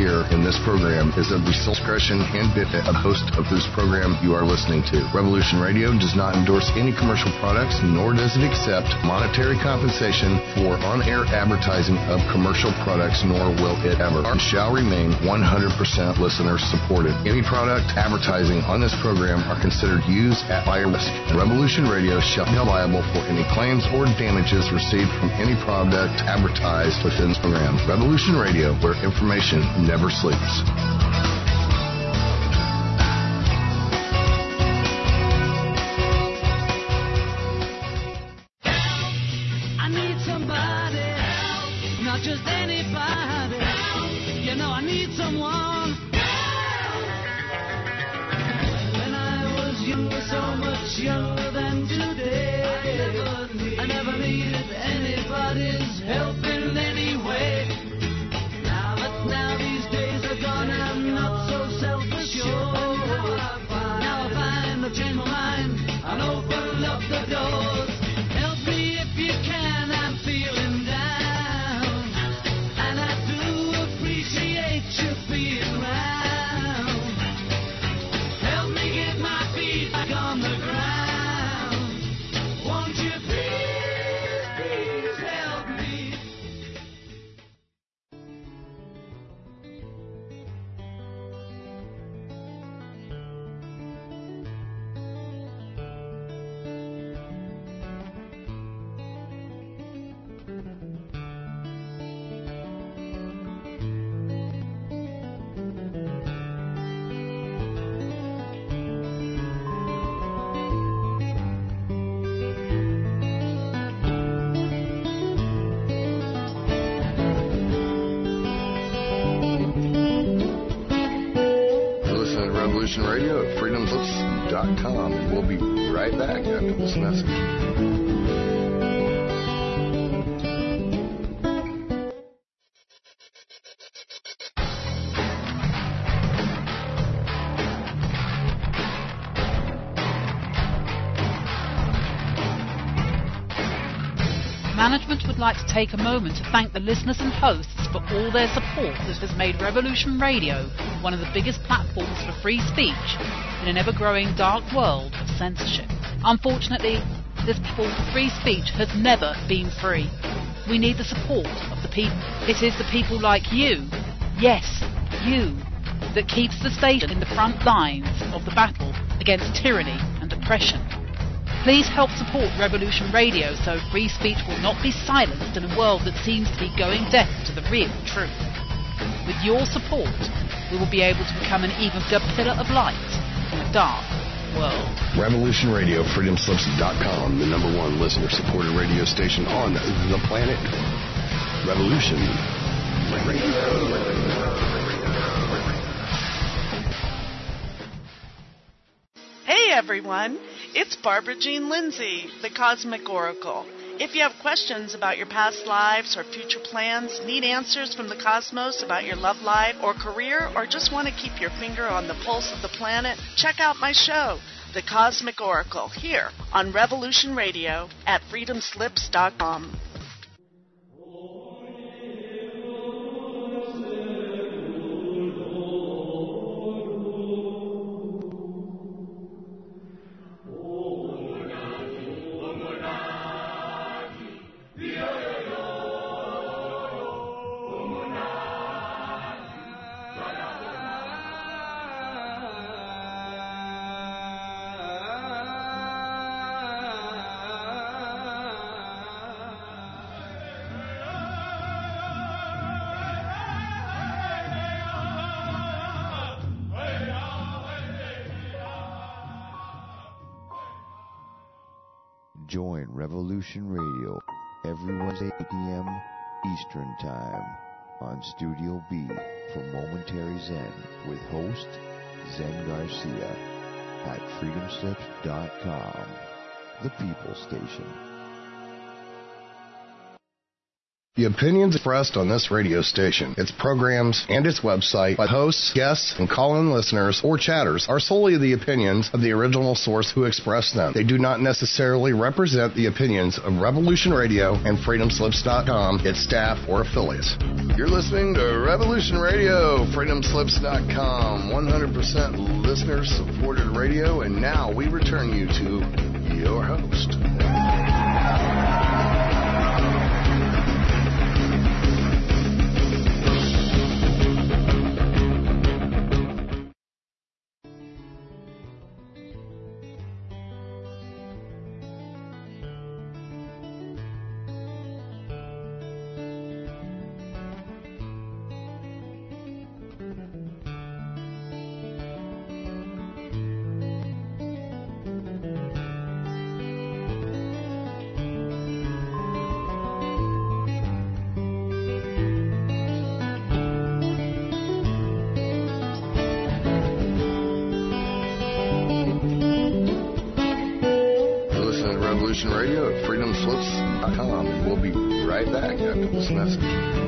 hear in this program is of the sole discretion and benefit of host of whose program you are listening to. Revolution Radio does not endorse any commercial products, nor does it accept monetary compensation for on-air advertising of commercial products, nor will it ever. It shall remain 100% listener supported. Any product advertising on this program are considered used at buyer risk. Revolution Radio shall be held liable for any claims or damages received from any product advertised within this program. Revolution Radio, where information never sleeps. I need somebody help, not just anybody help. You know I need someone. When I was younger, so much younger than today, I never needed anybody's help in any way. Now these days are gone, I'm not so self-assured. Now I find I've changed my mind and opened up the doors. Help me if you can, I'm feeling down, and I do appreciate you being around. Help me get my feet back on the ground. Won't you please, please help me? You're listening to Revolution Radio at freedomslips.com, and we'll be right back after this message. Management would like to take a moment to thank the listeners and hosts for all their support that has made Revolution Radio one of the biggest platforms for free speech in an ever-growing dark world of censorship. Unfortunately, this platform for free speech has never been free. We need the support of the people. It is the people like you, yes, you, that keeps the station in the front lines of the battle against tyranny and oppression. Please help support Revolution Radio so free speech will not be silenced in a world that seems to be going deaf to the real truth. With your support, we will be able to become an even bigger pillar of light in a dark world. Revolution Radio, freedomslips.com, the number one listener-supported radio station on the planet. Revolution Radio. Hey everyone, it's Barbara Jean Lindsay, the Cosmic Oracle. If you have questions about your past lives or future plans, need answers from the cosmos about your love life or career, or just want to keep your finger on the pulse of the planet, check out my show, The Cosmic Oracle, here on Revolution Radio at freedomslips.com. Join Revolution Radio every Wednesday 8 p.m. Eastern Time on Studio B for Momentary Zen with host Zen Garcia at freedomslips.com, the People Station. The opinions expressed on this radio station, its programs, and its website by hosts, guests, and call-in listeners or chatters are solely the opinions of the original source who expressed them. They do not necessarily represent the opinions of Revolution Radio and FreedomSlips.com, its staff, or affiliates. You're listening to Revolution Radio, FreedomSlips.com, 100% listener-supported radio, and now we return you to your host. Radio at freedomslips.com. We'll be right back after this message.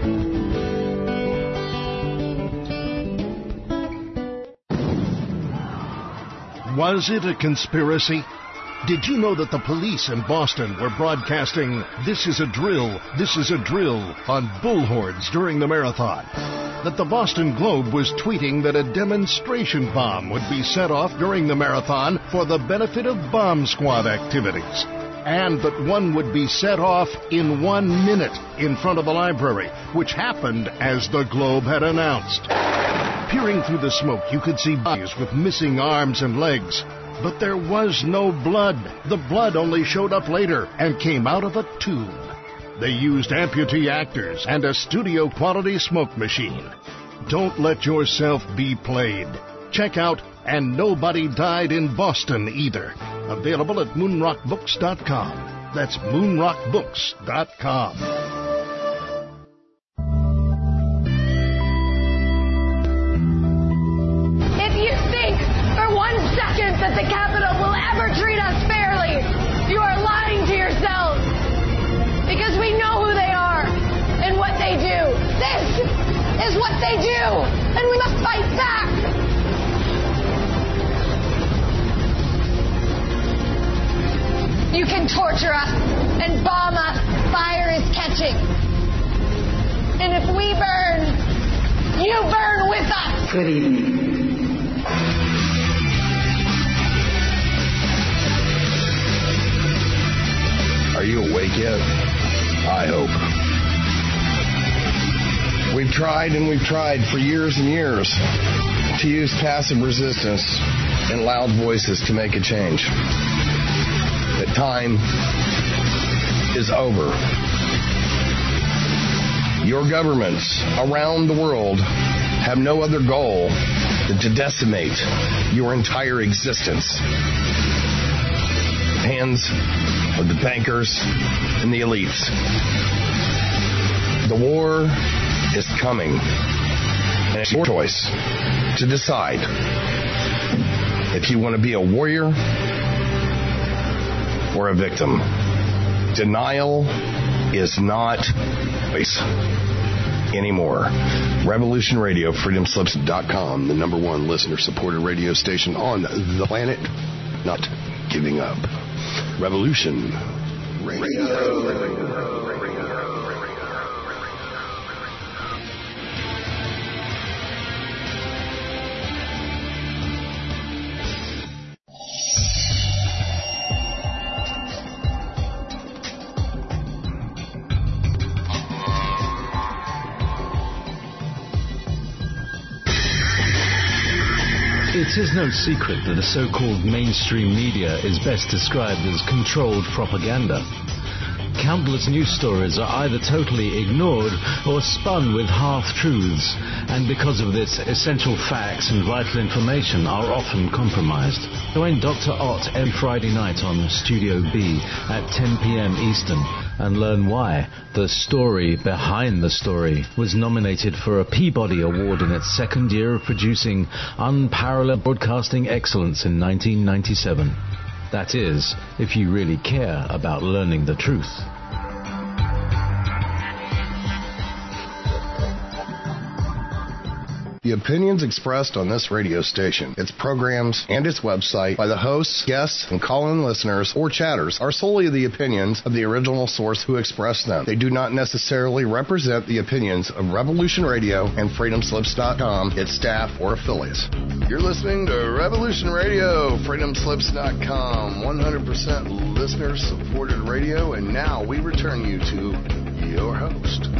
Was it a conspiracy? Did you know that the police in Boston were broadcasting "This is a drill, this is a drill" on bullhorns during the marathon? That the Boston Globe was tweeting that a demonstration bomb would be set off during the marathon for the benefit of bomb squad activities? And that one would be set off in 1 minute in front of the library, which happened as the Globe had announced. Peering through the smoke, you could see bodies with missing arms and legs. But there was no blood. The blood only showed up later and came out of a tube. They used amputee actors and a studio-quality smoke machine. Don't let yourself be played. Check out And Nobody Died in Boston Either. Available at moonrockbooks.com. That's moonrockbooks.com. If you think for 1 second that the Capitol will ever treat us fairly, you are lying to yourselves. Because we know who they are and what they do. This is what they do, and we must fight back. You can torture us and bomb us. Fire is catching. And if we burn, you burn with us. Good evening. Are you awake yet? I hope. We've tried and we've tried for years and years to use passive resistance and loud voices to make a change. The time is over. Your governments around the world have no other goal than to decimate your entire existence. Hands of the bankers and the elites. The war is coming, and it's your choice to decide if you want to be a warrior or a victim. Denial is not choice anymore. Revolution Radio, freedomslips.com, the #1 listener-supported radio station on the planet. Not giving up. Revolution Radio. It is no secret that the so-called mainstream media is best described as controlled propaganda. Countless news stories are either totally ignored or spun with half-truths, and because of this, essential facts and vital information are often compromised. Join Dr. Ott every Friday night on Studio B at 10 p.m. Eastern and learn why The Story Behind the Story was nominated for a Peabody Award in its second year of producing unparalleled broadcasting excellence in 1997. That is, if you really care about learning the truth. The opinions expressed on this radio station, its programs, and its website by the hosts, guests, and call-in listeners or chatters are solely the opinions of the original source who expressed them. They do not necessarily represent the opinions of Revolution Radio and FreedomSlips.com, its staff, or affiliates. You're listening to Revolution Radio, FreedomSlips.com, 100% listener-supported radio, and now we return you to your host.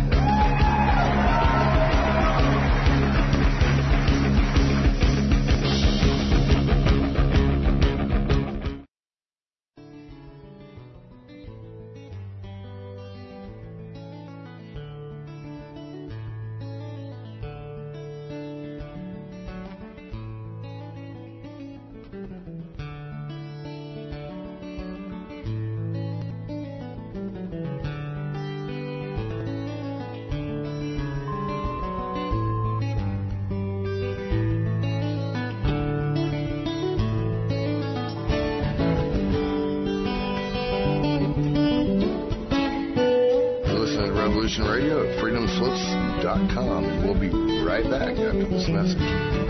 Radio at freedomslips.com, and we'll be right back after this message.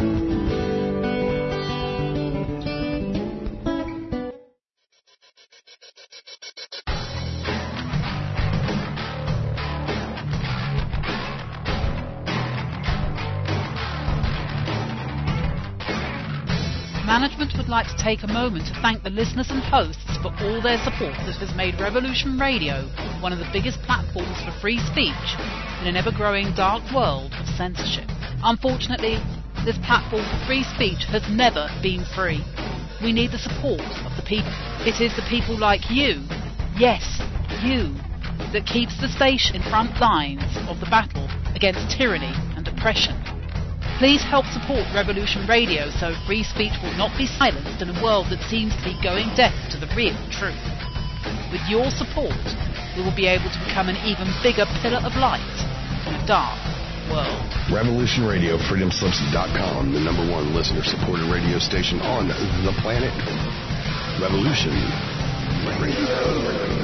Management would like to take a moment to thank the listeners and hosts for all their support that has made Revolution Radio one of the biggest platforms for free speech in an ever-growing dark world of censorship. Unfortunately, this platform for free speech has never been free. We need the support of the people. It is the people like you, yes, you, that keeps the station in front lines of the battle against tyranny and oppression. Please help support Revolution Radio so free speech will not be silenced in a world that seems to be going deaf to the real truth. With your support, we will be able to become an even bigger pillar of light in a dark world. Revolution Radio, freedomslips.com, the #1 listener-supported radio station on the planet. Revolution Radio.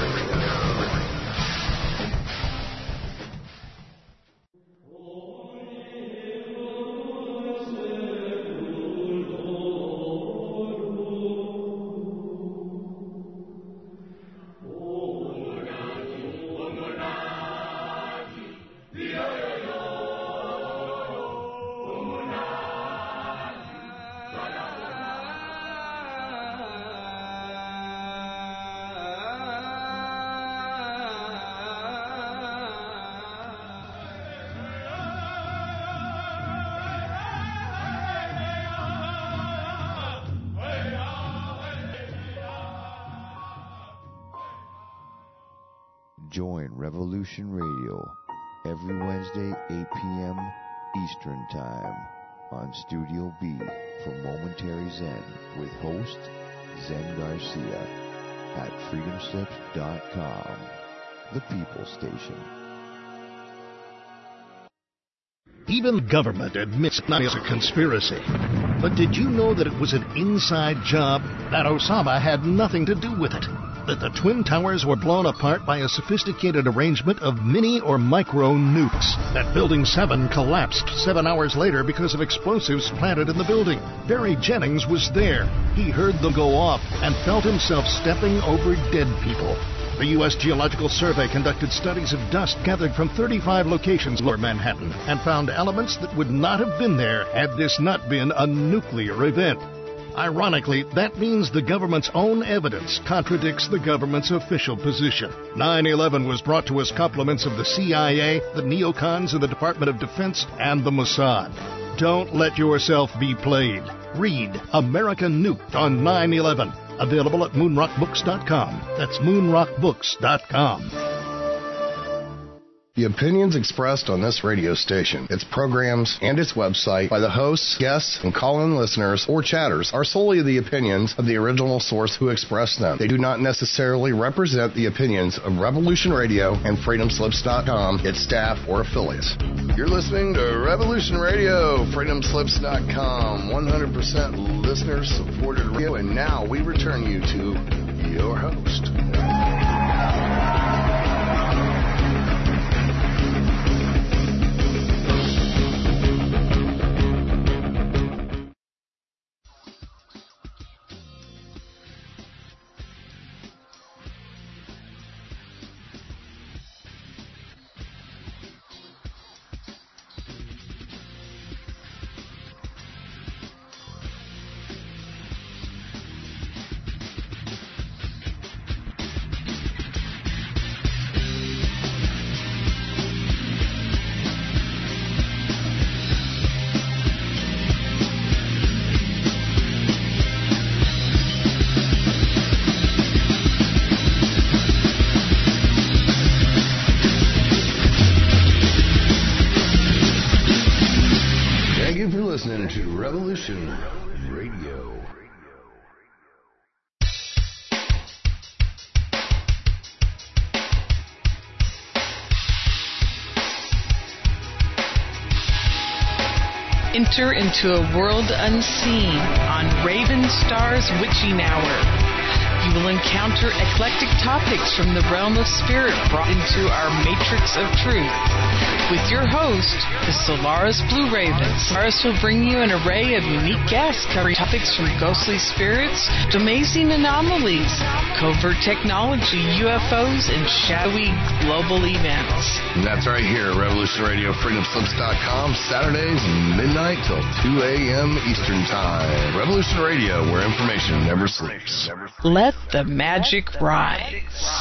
Join Revolution Radio every Wednesday, 8 p.m. Eastern Time on Studio B for Momentary Zen with host Zen Garcia at freedomslips.com, the People Station. Even government admits it is a conspiracy. But did you know that it was an inside job? That Osama had nothing to do with it? That the Twin Towers were blown apart by a sophisticated arrangement of mini or micro nukes? That Building 7 collapsed 7 hours later because of explosives planted in the building? Barry Jennings was there. He heard them go off and felt himself stepping over dead people. The U.S. Geological Survey conducted studies of dust gathered from 35 locations lower Manhattan and found elements that would not have been there had this not been a nuclear event. Ironically, that means the government's own evidence contradicts the government's official position. 9/11 was brought to us compliments of the CIA, the neocons of the Department of Defense, and the Mossad. Don't let yourself be played. Read American Nuked on 9/11. Available at moonrockbooks.com. That's moonrockbooks.com. The opinions expressed on this radio station, its programs, and its website by the hosts, guests, and call-in listeners or chatters are solely the opinions of the original source who expressed them. They do not necessarily represent the opinions of Revolution Radio and FreedomSlips.com, its staff, or affiliates. You're listening to Revolution Radio, FreedomSlips.com, 100% listener-supported radio, and now we return you to your host. you for listening to Revolution Radio. Enter into a world unseen on Raven Star's Witching Hour. You will encounter eclectic topics from the realm of spirit brought into our matrix of truth. With your host, the Solaris Blue Ravens. Solaris will bring you an array of unique guests covering topics from ghostly spirits to amazing anomalies, covert technology, UFOs, and shadowy global events. And that's right here, Revolution Radio, freedomslips.com, Saturdays, midnight till 2 a.m. Eastern Time. Revolution Radio, where information never sleeps. Let the magic rise.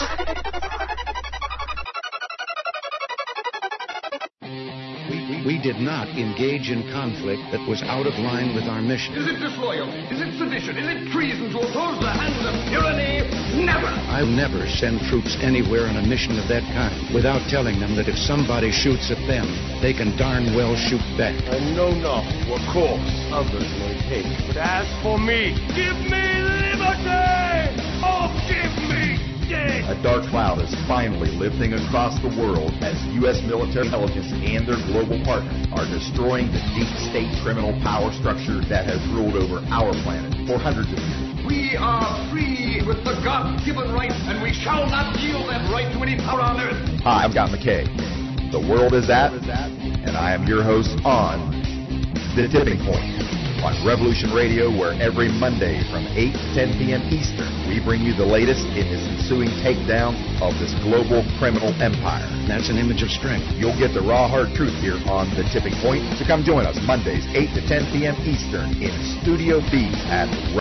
We did not engage in conflict that was out of line with our mission. Is it disloyalty? Is it sedition? Is it treason to oppose the hands of tyranny? Never! I'll never send troops anywhere on a mission of that kind without telling them that if somebody shoots at them, they can darn well shoot back. I know not what course others may take, but as for me, give me liberty! Oh, give me death! A dark cloud is finally lifting across the world as U.S. military intelligence and their global partners are destroying the deep state criminal power structure that has ruled over our planet for hundreds of years. We are free with the God-given right, and we shall not yield that right to any power on earth. Hi, I'm Scott McKay. The world is at, and I am your host on The Tipping Point on Revolution Radio, where every Monday from 8 to 10 p.m. Eastern, we bring you the latest in this ensuing takedown of this global criminal empire. That's an image of strength. You'll get the raw, hard truth here on The Tipping Point, so come join us Mondays, 8 to 10 p.m. Eastern in Studio B at